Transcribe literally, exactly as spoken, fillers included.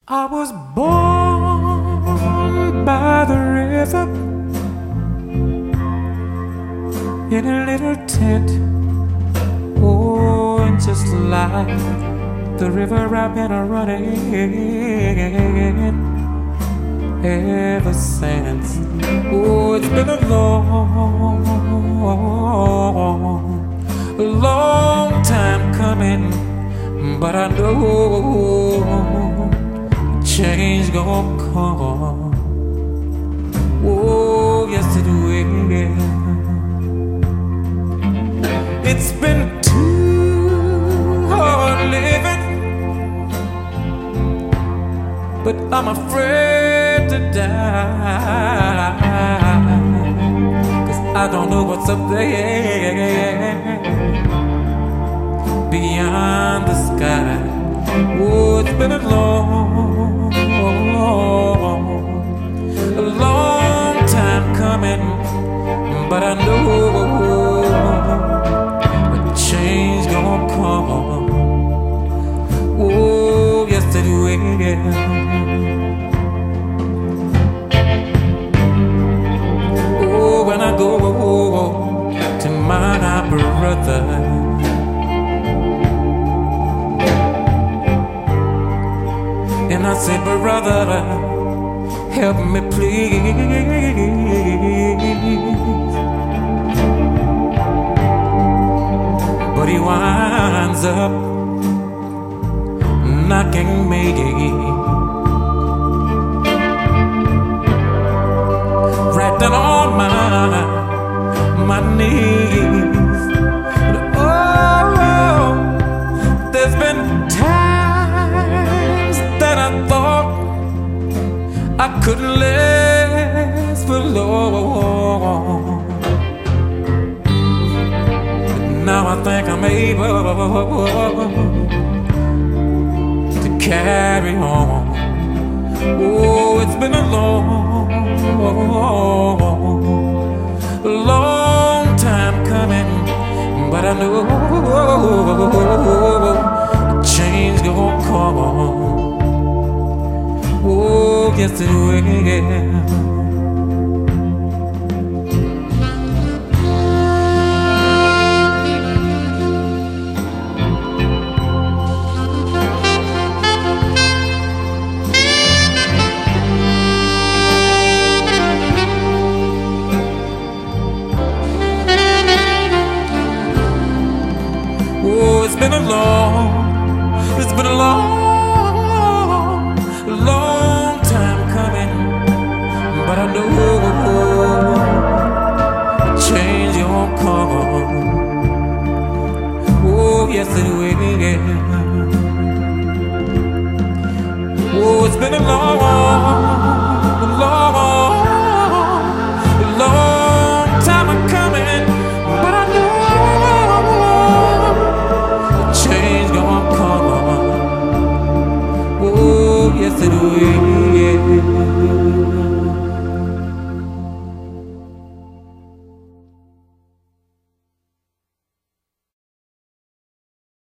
I was born by the river in a little tent. Oh, and just like the river I've been a running ever since. Oh, it's been a long, a long time coming, but I know change gon' come. Oh, yes it will. It's been too hard living, but I'm afraid to die, 'cause I don't know what's up there beyond the sky. Oh, it's been a long, a long time coming, but I know a change gonna come. Oh, yes it will. Oh, when I go to my brother, and I say, brother, help me please. But he winds up knocking me right down on my, my knees. And oh, there's been times that I thought I couldn't last for long, but now I think I'm able to carry on. Oh, it's been a long, long time coming, but I know a change gonna come. Oh, yes it will. Oh, it's been a long, it's been a long, long time coming, but I know a change gonna come. Oh, yes it will. Oh, it's been a long, long